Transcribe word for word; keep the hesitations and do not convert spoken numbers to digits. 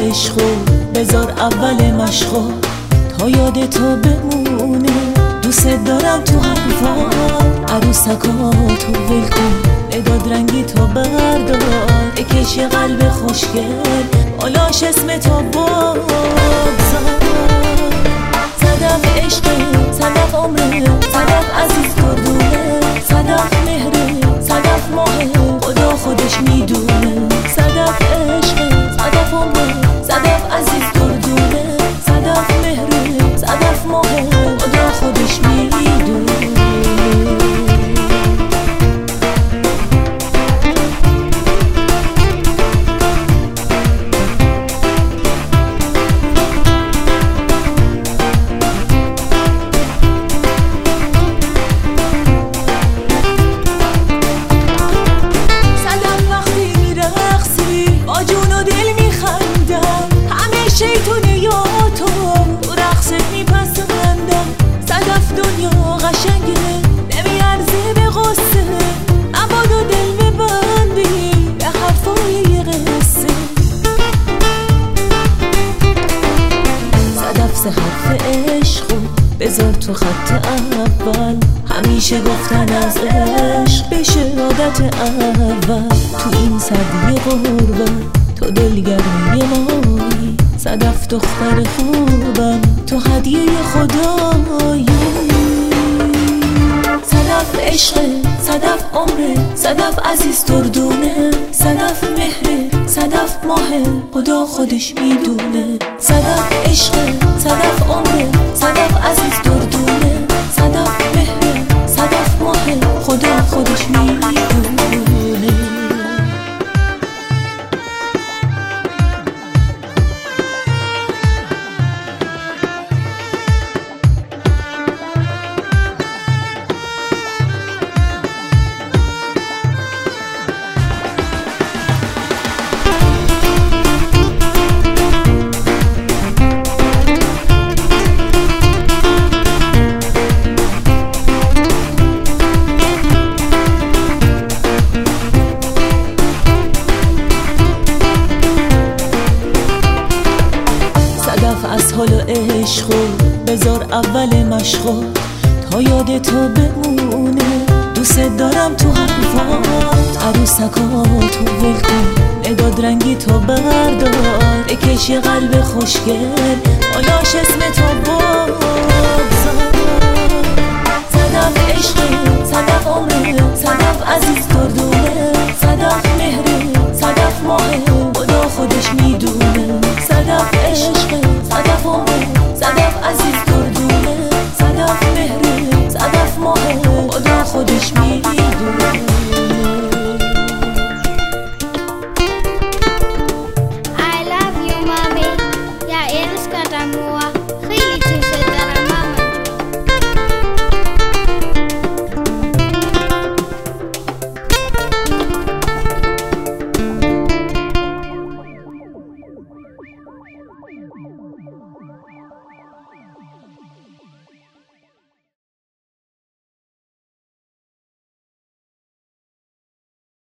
عشقو بذار اول مشقو تا یاد تو بمونه. دوست دارم تو حرفات عروسکاتو ول کن، مداد رنگی تو بردار، بکش یه قلب خوشگل بالاش اسم تو بگذار. صدف عشقه، صدف عمره، صدف عزیز گردونه، صدف مهره، صدف ماهه، خدا خودش میدونه. صدف عشقه، صدف عمره، صدف عزیز گردونه، صدف مهره، صدف ماهه، خدا خودش میدونه. حرف عشقو بذار تو خط اول، همیشه گفتن از عشق بشه عادت اول. تو این سردی غربت تو دلگرمی مایی، صدف دختر خوبم تو هدیه خدایی. صدف عشقه، صدف عمره، صدف عزیز دردونه، صدف مهره، صدف ماهه، خدا خودش میدونه. صدف عشقه، صدف عمره، صدف عزیز دردونه، صدف مهره، صدف ماهه، خدا خودش میدونه. از حال عشقو بذار اول مشقو تا یاد تو بمونه. دوست دارم تو حرفات عروسکاتو ول کن، مداد رنگی تو بردار، بکش یه قلب خوشگل بالاش اسم تو بگذار. صدف عشقه، صدف عمره، صدف عزیز دردونه، صدف مهره، صدف ماهه، خدا خودش میدونه. صدف عشق،